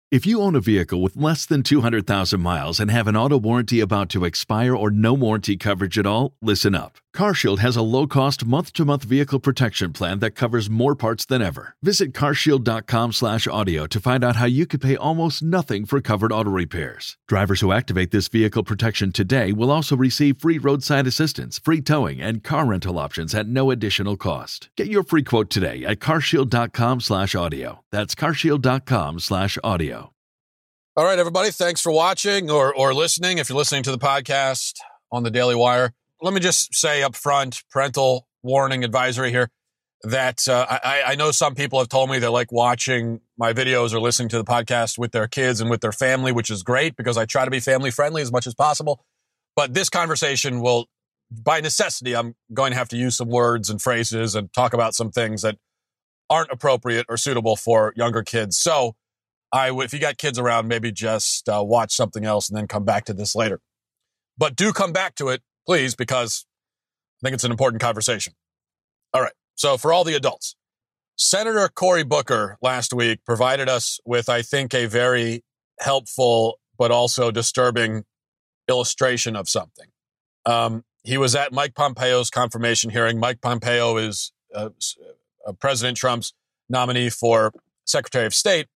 If you own a vehicle with less than 200,000 miles and have an auto warranty about to expire or no warranty coverage at all, listen up. CarShield has a low-cost month-to-month vehicle protection plan that covers more parts than ever. Visit carshield.com/audio to find out how you could pay almost nothing for covered auto repairs. Drivers who activate this vehicle protection today will also receive free roadside assistance, free towing, and car rental options at no additional cost. Get your free quote today at carshield.com/audio. That's carshield.com/audio. All right, everybody, thanks for watching or listening. If you're listening to the podcast on the Daily Wire, let me just say up front, parental warning advisory here, that I know some people have told me they like watching my videos or listening to the podcast with their kids and with their family, which is great because I try to be family friendly as much as possible. But this conversation will, by necessity, I'm going to have to use some words and phrases and talk about some things that aren't appropriate or suitable for younger kids. So if you got kids around, maybe just watch something else and then come back to this later. But do come back to it, please, because I think it's an important conversation. All right. So for all the adults, Senator Cory Booker last week provided us with, I think, a very helpful but also disturbing illustration of something. He was at Mike Pompeo's confirmation hearing. Mike Pompeo is President Trump's nominee for Secretary of State.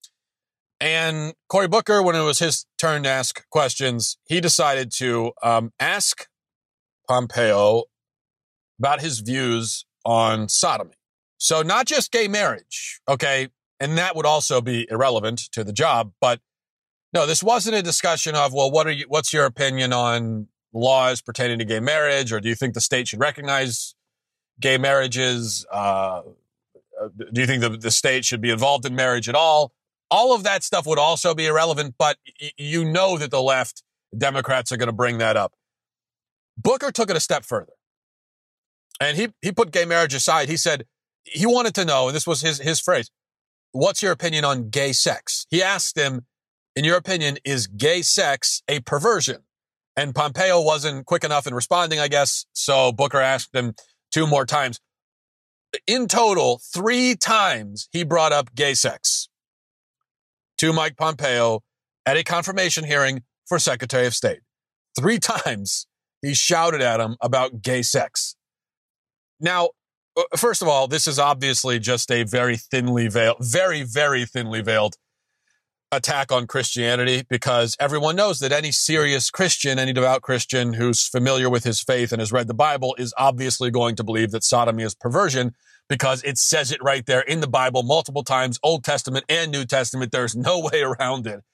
And Cory Booker, when it was his turn to ask questions, he decided to ask Pompeo about his views on sodomy. So not just gay marriage, okay? And that would also be irrelevant to the job. But no, this wasn't a discussion of, well, what's your opinion on laws pertaining to gay marriage? Or do you think the state should recognize gay marriages? Do you think the state should be involved in marriage at all? All of that stuff would also be irrelevant, but you know that the left, Democrats, are going to bring that up. Booker took it a step further. And he put gay marriage aside. He said he wanted to know, and this was his phrase, what's your opinion on gay sex? He asked him, in your opinion, is gay sex a perversion? And Pompeo wasn't quick enough in responding, I guess, so Booker asked him 2 more times. In total, 3 times he brought up gay sex to Mike Pompeo at a confirmation hearing for Secretary of State. 3 times he shouted at him about gay sex. Now, first of all, this is obviously just a very thinly veiled, very, very thinly veiled attack on Christianity, because everyone knows that any serious Christian, any devout Christian who's familiar with his faith and has read the Bible is obviously going to believe that sodomy is perversion, because it says it right there in the Bible multiple times, Old Testament and New Testament. There's no way around it.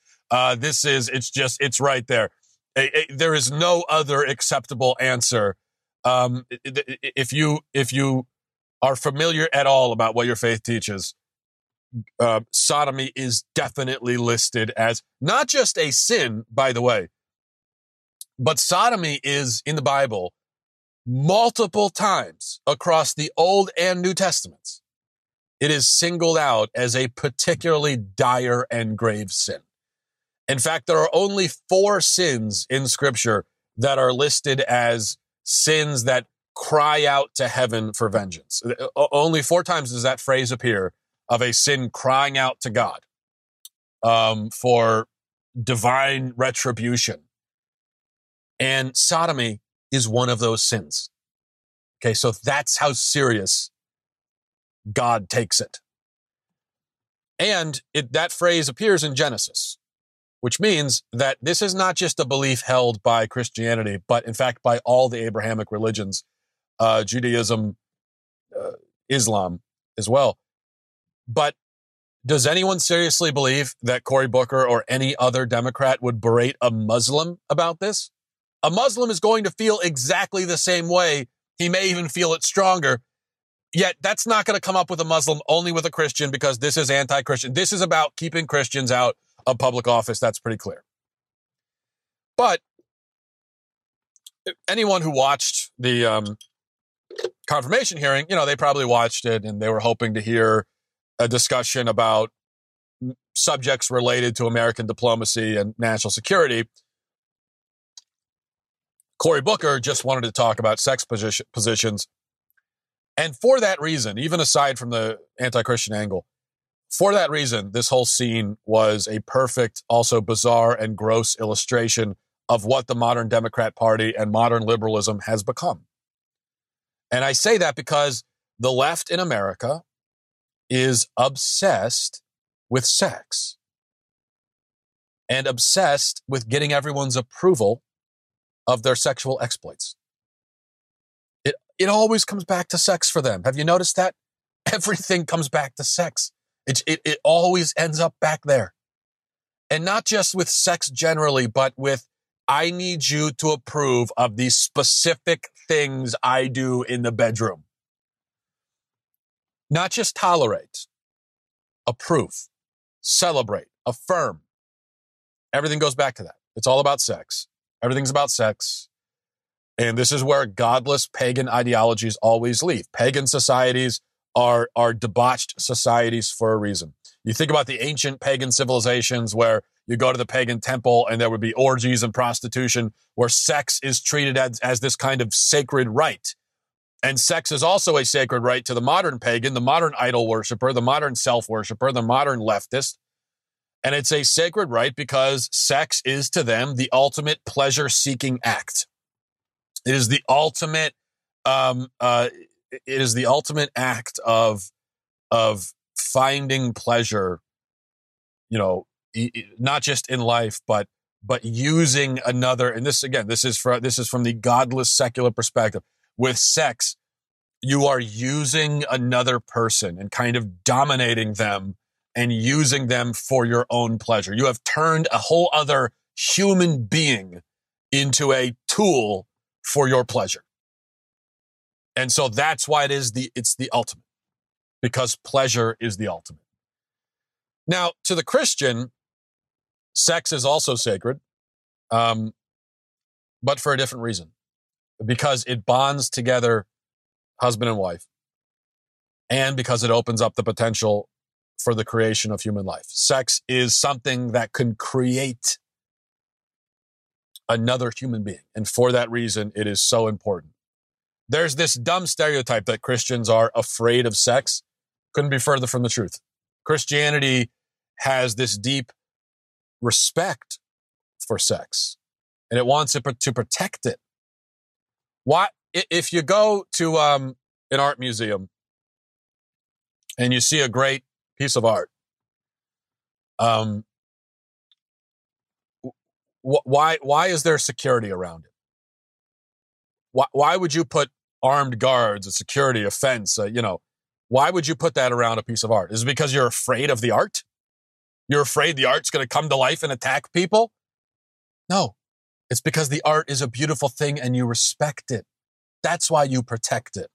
It's right there. There is no other acceptable answer. If you are familiar at all about what your faith teaches, sodomy is definitely listed as not just a sin, by the way, but sodomy is in the Bible multiple times across the Old and New Testaments. It is singled out as a particularly dire and grave sin. In fact, there are only 4 sins in Scripture that are listed as sins that cry out to heaven for vengeance. Only 4 times does that phrase appear of a sin crying out to God for divine retribution. And sodomy is one of those sins. Okay, so that's how serious God takes it. And that phrase appears in Genesis, which means that this is not just a belief held by Christianity, but in fact by all the Abrahamic religions, Judaism, Islam as well. But does anyone seriously believe that Cory Booker or any other Democrat would berate a Muslim about this? A Muslim is going to feel exactly the same way. He may even feel it stronger. Yet that's not going to come up with a Muslim, only with a Christian, because this is anti-Christian. This is about keeping Christians out of public office. That's pretty clear. But anyone who watched the confirmation hearing, they probably watched it and they were hoping to hear a discussion about subjects related to American diplomacy and national security. Cory Booker just wanted to talk about sex positions. And for that reason, even aside from the anti-Christian angle, For that reason, this whole scene was a perfect, also bizarre and gross illustration of what the modern Democrat Party and modern liberalism has become. And I say that because the left in America is obsessed with sex and obsessed with getting everyone's approval of their sexual exploits. It always comes back to sex for them. Have you noticed that? Everything comes back to sex. It always ends up back there. And not just with sex generally, but with, I need you to approve of these specific things I do in the bedroom. Not just tolerate, approve, celebrate, affirm. Everything goes back to that. It's all about sex. Everything's about sex. And this is where godless pagan ideologies always lead. Pagan societies are debauched societies for a reason. You think about the ancient pagan civilizations where you go to the pagan temple and there would be orgies and prostitution, where sex is treated as this kind of sacred rite. And sex is also a sacred right to the modern pagan, the modern idol worshiper, the modern self-worshiper, the modern leftist. And it's a sacred right because sex is to them the ultimate pleasure-seeking act. It is the ultimate act of finding pleasure, not just in life, but using another. And this is from the godless secular perspective. With sex, you are using another person and kind of dominating them and using them for your own pleasure. You have turned a whole other human being into a tool for your pleasure. And so that's why it's the ultimate, because pleasure is the ultimate. Now, to the Christian, sex is also sacred, but for a different reason, because it bonds together husband and wife, and because it opens up the potential for the creation of human life. Sex is something that can create another human being. And for that reason, it is so important. There's this dumb stereotype that Christians are afraid of sex. Couldn't be further from the truth. Christianity has this deep respect for sex, and it wants it to protect it. Why? If you go to an art museum and you see a great piece of art, why is there security around it? Why would you put armed guards, a security, a fence, why would you put that around a piece of art? Is it because you're afraid of the art? You're afraid the art's going to come to life and attack people? No, it's because the art is a beautiful thing and you respect it. That's why you protect it.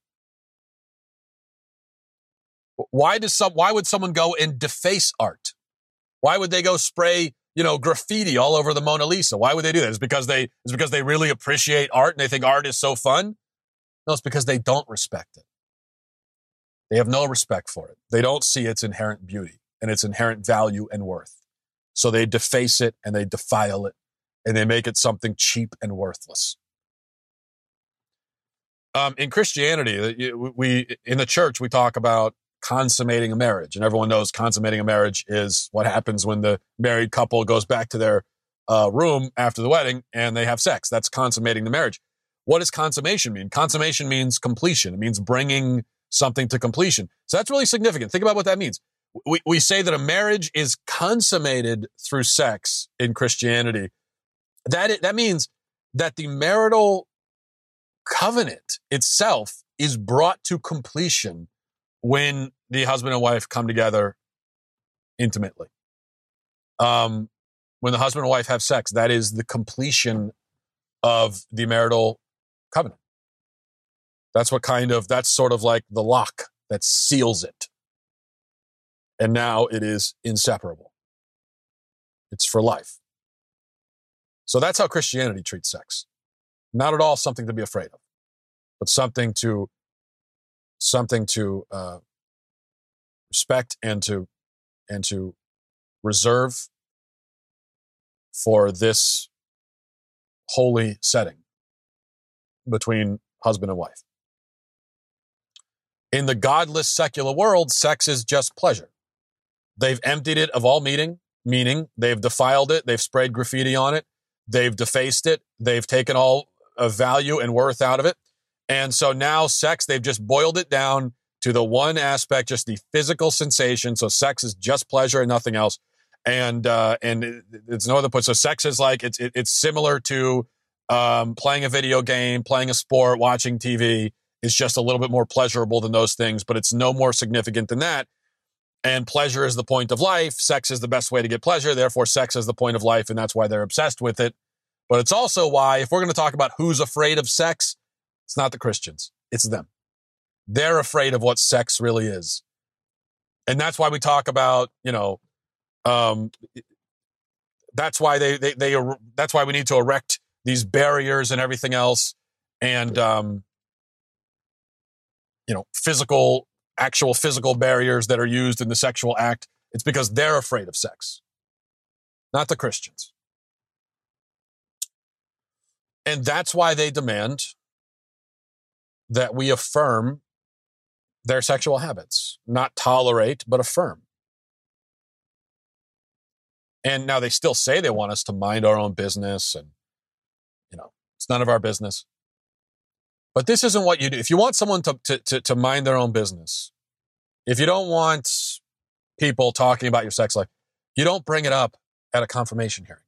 Why would someone go and deface art? Why would they go spray, graffiti all over the Mona Lisa? Why would they do that? It's because they really appreciate art and they think art is so fun? No, it's because they don't respect it. They have no respect for it. They don't see its inherent beauty and its inherent value and worth. So they deface it and they defile it and they make it something cheap and worthless. In Christianity, in the church, we talk about consummating a marriage. And everyone knows consummating a marriage is what happens when the married couple goes back to their room after the wedding and they have sex. That's consummating the marriage. What does consummation mean? Consummation means completion. It means bringing something to completion. So that's really significant. Think about what that means. We say that a marriage is consummated through sex in Christianity. That means that the marital covenant itself is brought to completion when the husband and wife come together intimately. When the husband and wife have sex, that is the completion of the marital covenant. That's sort of like the lock that seals it. And now it is inseparable. It's for life. So that's how Christianity treats sex. Not at all something to be afraid of, but something to respect and to reserve for this holy setting between husband and wife. In the godless secular world, sex is just pleasure. They've emptied it of all meaning. They've defiled it. They've sprayed graffiti on it. They've defaced it. They've taken all of value and worth out of it. And so now sex, they've just boiled it down to the one aspect, just the physical sensation. So sex is just pleasure and nothing else. And it's no other point. So sex is like, it's similar to playing a video game, playing a sport, watching TV. It's just a little bit more pleasurable than those things, but it's no more significant than that. And pleasure is the point of life. Sex is the best way to get pleasure. Therefore, sex is the point of life, and that's why they're obsessed with it. But it's also why, if we're going to talk about who's afraid of sex, it's not the Christians. It's them. They're afraid of what sex really is. And that's why we talk about, that's why that's why we need to erect these barriers and everything else. And, actual physical barriers that are used in the sexual act. It's because they're afraid of sex, not the Christians. And that's why they demand that we affirm their sexual habits, not tolerate, but affirm. And now they still say they want us to mind our own business and, it's none of our business. But this isn't what you do. If you want someone to mind their own business, if you don't want people talking about your sex life, you don't bring it up at a confirmation hearing.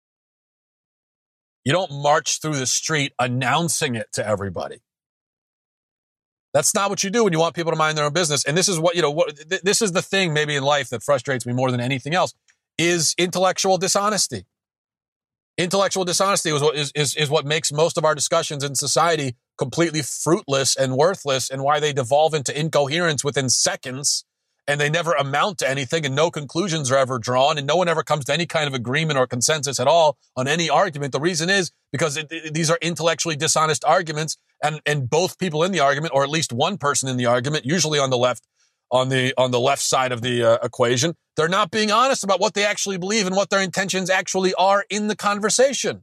You don't march through the street announcing it to everybody. That's not what you do when you want people to mind their own business. And this is this is the thing maybe in life that frustrates me more than anything else is intellectual dishonesty. Intellectual dishonesty is what makes most of our discussions in society completely fruitless and worthless, and why they devolve into incoherence within seconds, and they never amount to anything, and no conclusions are ever drawn, and no one ever comes to any kind of agreement or consensus at all on any argument. The reason is because these are intellectually dishonest arguments, and both people in the argument, or at least one person in the argument, usually on the left, on the left side of the equation, they're not being honest about what they actually believe and what their intentions actually are in the conversation.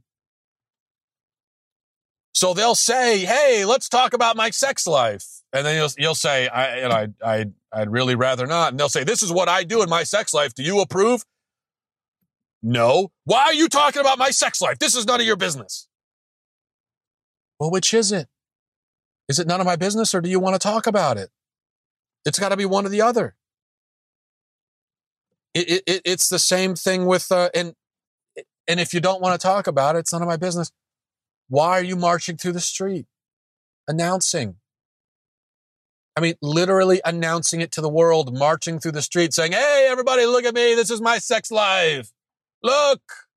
So they'll say, "Hey, let's talk about my sex life," and then you'll say, "I'd really rather not." And they'll say, "This is what I do in my sex life. Do you approve?" No. "Why are you talking about my sex life? This is none of your business." Well, which is it? Is it none of my business, or do you want to talk about it? It's got to be one or the other. It's the same thing with and if you don't want to talk about it, it's none of my business. Why are you marching through the street, announcing? I mean, literally announcing it to the world, marching through the street, saying, "Hey, everybody, look at me. This is my sex life. Look."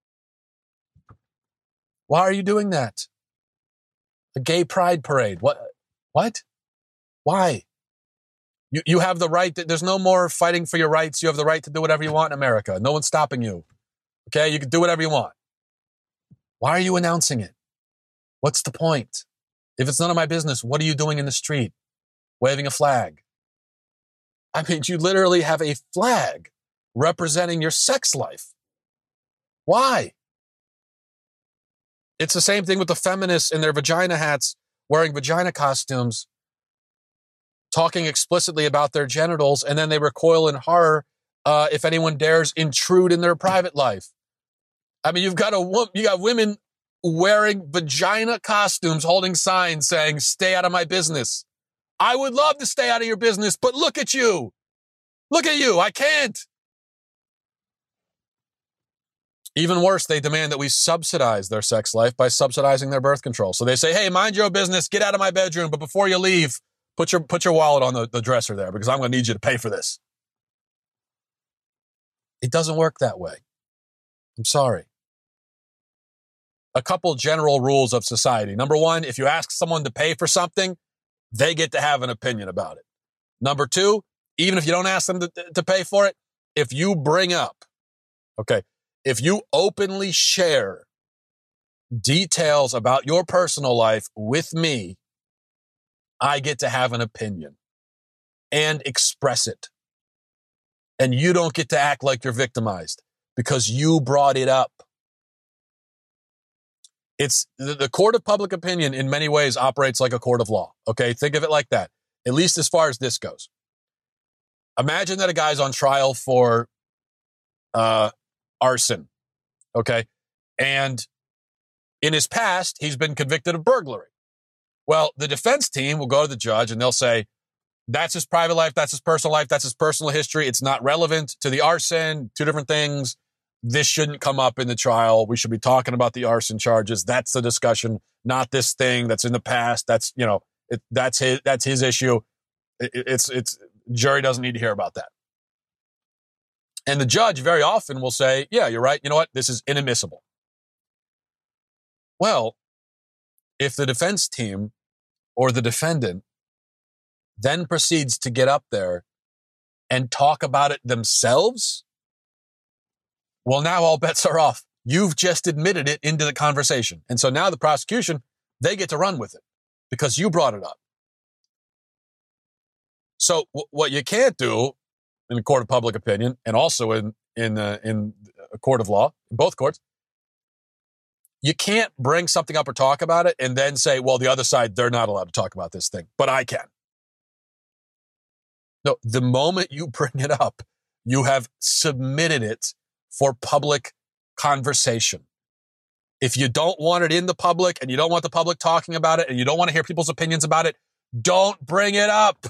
Why are you doing that? A gay pride parade. What? Why? You have the right. There's no more fighting for your rights. You have the right to do whatever you want in America. No one's stopping you. Okay? You can do whatever you want. Why are you announcing it? What's the point? If it's none of my business, what are you doing in the street? Waving a flag. I mean, you literally have a flag representing your sex life. Why? It's the same thing with the feminists in their vagina hats, wearing vagina costumes, talking explicitly about their genitals, and then they recoil in horror if anyone dares intrude in their private life. I mean, you got women wearing vagina costumes, holding signs saying, "Stay out of my business." I would love to stay out of your business, but look at you. Look at you. I can't. Even worse, they demand that we subsidize their sex life by subsidizing their birth control. So they say, "Hey, mind your own business. Get out of my bedroom. But before you leave, put your wallet on the dresser there, because I'm going to need you to pay for this." It doesn't work that way. I'm sorry. A couple general rules of society. Number one, if you ask someone to pay for something, they get to have an opinion about it. Number two, even if you don't ask them to pay for it, if you bring up, if you openly share details about your personal life with me, I get to have an opinion and express it. And you don't get to act like you're victimized because you brought it up. It's the court of public opinion in many ways operates like a court of law. Okay, think of it like that, at least as far as this goes. Imagine that a guy's on trial for arson. Okay. And in his past, he's been convicted of burglary. Well, the defense team will go to the judge and they'll say, that's his private life, that's his personal life, that's his personal history. It's not relevant to the arson, two different things. This shouldn't come up in the trial. We should be talking about the arson charges. That's the discussion, not this thing that's in the past. That's, that's his issue. It's jury doesn't need to hear about that. And the judge very often will say, yeah, you're right. You know what? This is inadmissible. Well, if the defense team or the defendant then proceeds to get up there and talk about it themselves, well, now all bets are off. You've just admitted it into the conversation. And so now the prosecution, they get to run with it because you brought it up. So what you can't do in a court of public opinion and also in a court of law, in both courts, you can't bring something up or talk about it and then say, well, the other side, they're not allowed to talk about this thing, but I can. No, the moment you bring it up, you have submitted it for public conversation. If you don't want it in the public and you don't want the public talking about it and you don't want to hear people's opinions about it, don't bring it up.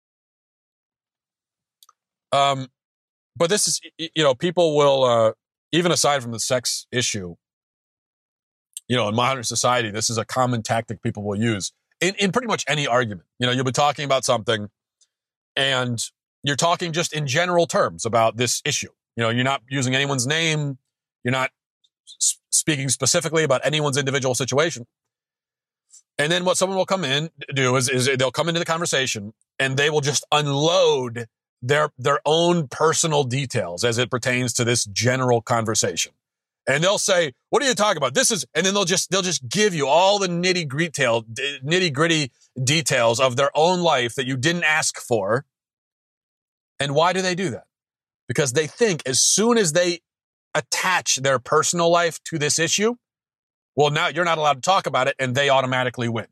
But this is, people will, even aside from the sex issue, in modern society, this is a common tactic people will use in pretty much any argument. You'll be talking about something and you're talking just in general terms about this issue. You're not using anyone's name. You're not speaking specifically about anyone's individual situation. And then what someone will come in do is they'll come into the conversation and they will just unload their own personal details as it pertains to this general conversation. And they'll say, what are you talking about? And then they'll just give you all the nitty gritty details of their own life that you didn't ask for. And why do they do that? Because they think as soon as they attach their personal life to this issue, well, now you're not allowed to talk about it and they automatically win.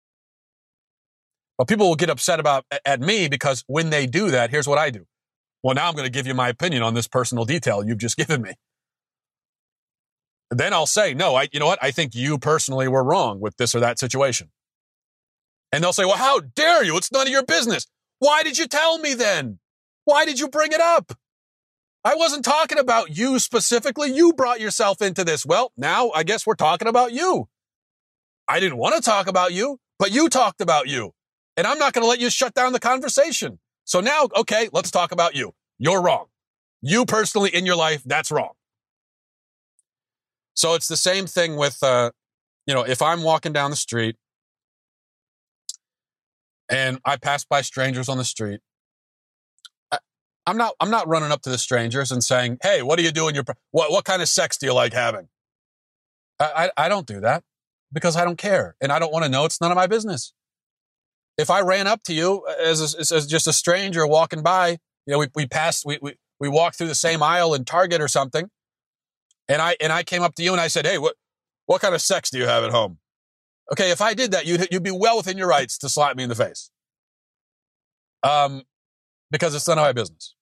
But people will get upset at me because when they do that, here's what I do. Well, now I'm going to give you my opinion on this personal detail you've just given me. Then I'll say, no, you know what? I think you personally were wrong with this or that situation. And they'll say, well, how dare you? It's none of your business. Why did you tell me then? Why did you bring it up? I wasn't talking about you specifically. You brought yourself into this. Well, now I guess we're talking about you. I didn't want to talk about you, but you talked about you. And I'm not going to let you shut down the conversation. So now, okay, let's talk about you. You're wrong. You personally in your life, that's wrong. So it's the same thing with, if I'm walking down the street and I pass by strangers on the street, I'm not running up to the strangers and saying, hey, what are you doing? What kind of sex do you like having? I don't do that because I don't care. And I don't want to know. It's none of my business. If I ran up to you as just a stranger walking by, we walked through the same aisle in Target or something. And I came up to you and I said, hey, what kind of sex do you have at home? Okay, if I did that, you'd be well within your rights to slap me in the face. Because it's none of my business.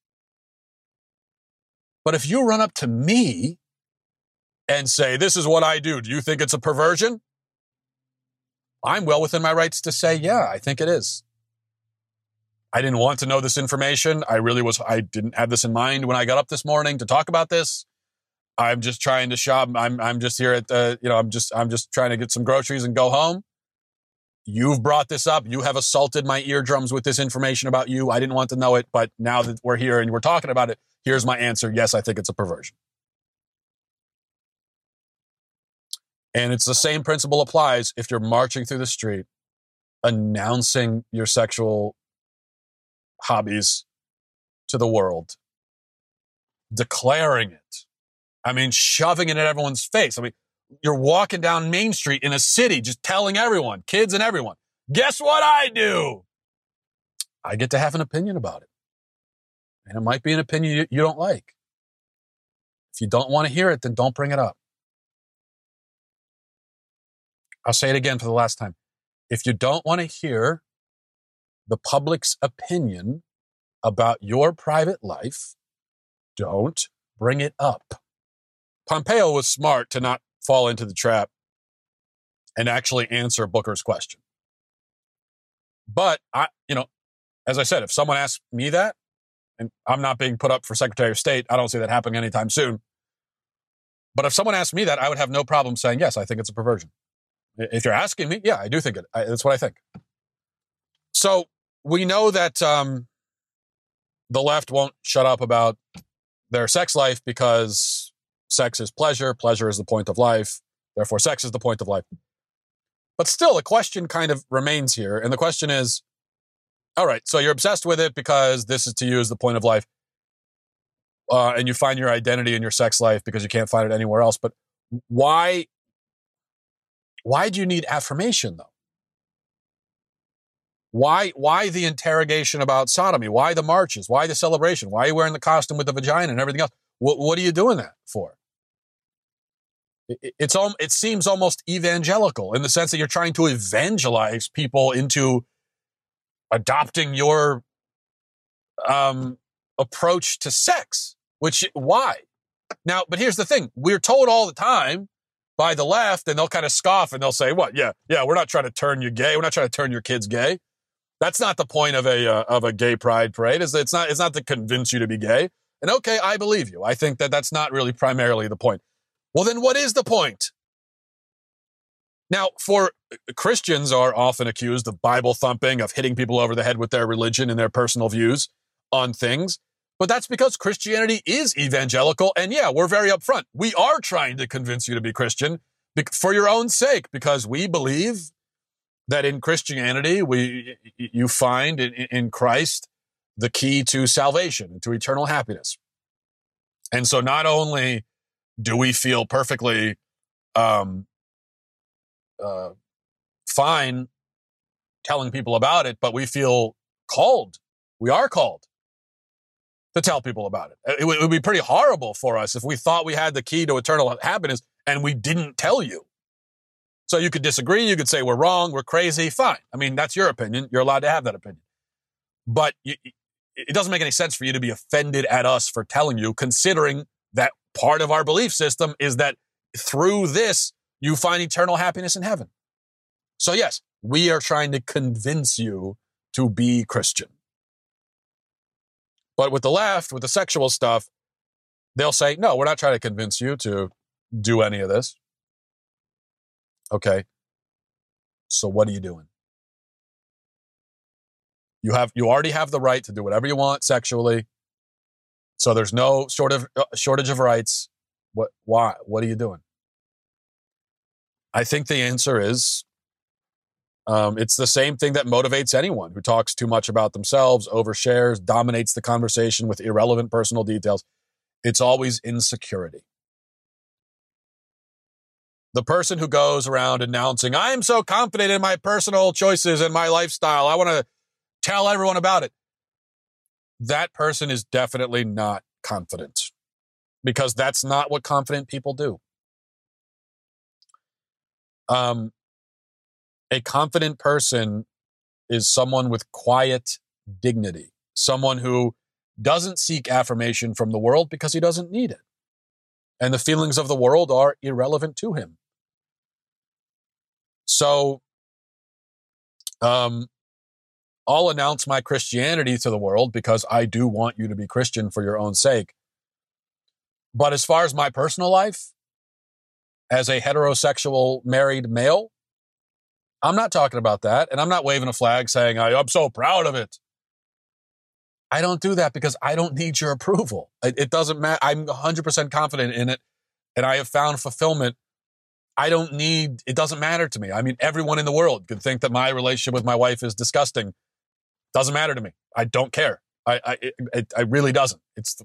But if you run up to me and say, this is what I do you think it's a perversion? I'm well within my rights to say, yeah, I think it is. I didn't want to know this information. I didn't have this in mind when I got up this morning to talk about this. I'm just trying to shop. I'm just here at I'm just trying to get some groceries and go home. You've brought this up. You have assaulted my eardrums with this information about you. I didn't want to know it, but now that we're here and we're talking about it, here's my answer. Yes, I think it's a perversion. And it's the same principle applies if you're marching through the street, announcing your sexual hobbies to the world, declaring it. I mean, shoving it in everyone's face. I mean, you're walking down Main Street in a city, just telling everyone, kids and everyone, guess what I do? I get to have an opinion about it. And it might be an opinion you don't like. If you don't want to hear it, then don't bring it up. I'll say it again for the last time. If you don't want to hear the public's opinion about your private life, don't bring it up. Pompeo was smart to not fall into the trap and actually answer Booker's question. But as I said, if someone asks me that, and I'm not being put up for Secretary of State, I don't see that happening anytime soon. But if someone asked me that, I would have no problem saying, yes, I think it's a perversion. If you're asking me, yeah, I do think it. That's what I think. So we know that the left won't shut up about their sex life because sex is pleasure. Pleasure is the point of life. Therefore, sex is the point of life. But still, the question kind of remains here. And the question is, all right, so you're obsessed with it because this is to you as the point of life. And you find your identity in your sex life because you can't find it anywhere else. But why do you need affirmation, though? Why the interrogation about sodomy? Why the marches? Why the celebration? Why are you wearing the costume with the vagina and everything else? What are you doing that for? It seems almost evangelical in the sense that you're trying to evangelize people into adopting your approach to sex. Why? Now, but here's the thing. We're told all the time by the left, and they'll kind of scoff and they'll say, what? Yeah, we're not trying to turn you gay. We're not trying to turn your kids gay. That's not the point of a gay pride parade. It's not to convince you to be gay. And okay, I believe you. I think that that's not really primarily the point. Well, then what is the point? Now, Christians are often accused of Bible thumping, of hitting people over the head with their religion and their personal views on things. But that's because Christianity is evangelical. And yeah, we're very upfront. We are trying to convince you to be Christian for your own sake, because we believe that in Christianity, you find in Christ the key to salvation and to eternal happiness. And so not only do we feel perfectly fine telling people about it, but we feel called. We are called to tell people about it. It would be pretty horrible for us if we thought we had the key to eternal happiness and we didn't tell you. So you could disagree. You could say we're wrong, we're crazy. Fine. I mean, that's your opinion. You're allowed to have that opinion. But it doesn't make any sense for you to be offended at us for telling you, considering that part of our belief system is that through this, you find eternal happiness in heaven. So yes, we are trying to convince you to be Christian. But with the left, with the sexual stuff, they'll say, no, we're not trying to convince you to do any of this. Okay. So what are you doing? You already have the right to do whatever you want sexually. So there's no shortage of rights. Why? What are you doing? I think the answer is, it's the same thing that motivates anyone who talks too much about themselves, overshares, dominates the conversation with irrelevant personal details. It's always insecurity. The person who goes around announcing, I am so confident in my personal choices and my lifestyle, I want to tell everyone about it. That person is definitely not confident, because that's not what confident people do. A confident person is someone with quiet dignity, someone who doesn't seek affirmation from the world because he doesn't need it. And the feelings of the world are irrelevant to him. So, I'll announce my Christianity to the world because I do want you to be Christian for your own sake. But as far as my personal life, as a heterosexual married male, I'm not talking about that. And I'm not waving a flag saying, I'm so proud of it. I don't do that because I don't need your approval. It doesn't matter. I'm 100% confident in it. And I have found fulfillment. It doesn't matter to me. I mean, everyone in the world could think that my relationship with my wife is disgusting. Doesn't matter to me. I don't care. I really doesn't.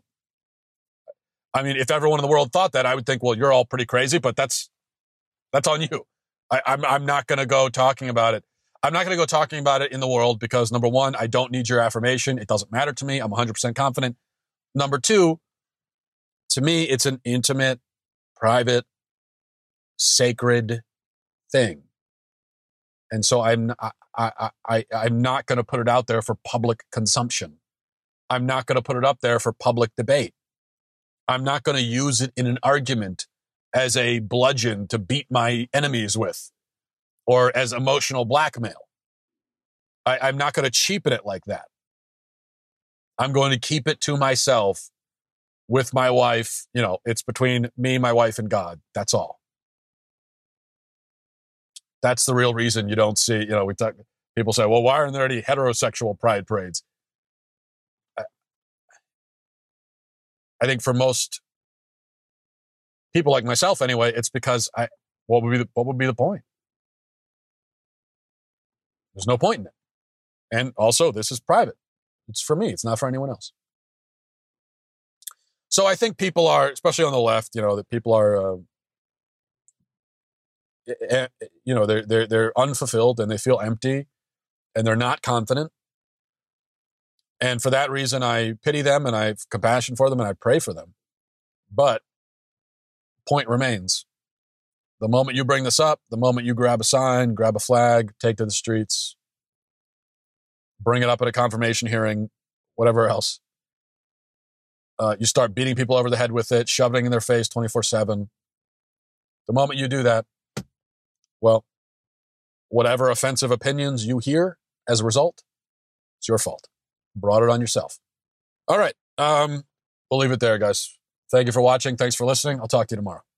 If everyone in the world thought that, I would think, well, you're all pretty crazy, but that's on you. I'm not going to go talking about it. I'm not going to go talking about it in the world because, number one, I don't need your affirmation. It doesn't matter to me. I'm 100% confident. Number two, to me, it's an intimate, private, sacred thing. And so I'm not going to put it out there for public consumption. I'm not going to put it up there for public debate. I'm not going to use it in an argument as a bludgeon to beat my enemies with or as emotional blackmail. I'm not going to cheapen it like that. I'm going to keep it to myself with my wife. You know, it's between me, my wife, and God. That's all. That's the real reason you don't see, people say, well, why aren't there any heterosexual pride parades? I think for most people like myself anyway, it's because what would be the point? There's no point in it. And also, this is private. It's for me. It's not for anyone else. So I think people are, especially on the left, that people are, they're unfulfilled and they feel empty and they're not confident. And for that reason, I pity them and I have compassion for them and I pray for them. But point remains. The moment you bring this up, the moment you grab a sign, grab a flag, take to the streets, bring it up at a confirmation hearing, whatever else, you start beating people over the head with it, shoving it in their face 24/7. The moment you do that, well, whatever offensive opinions you hear as a result, it's your fault. Brought it on yourself. All right. We'll leave it there, guys. Thank you for watching. Thanks for listening. I'll talk to you tomorrow.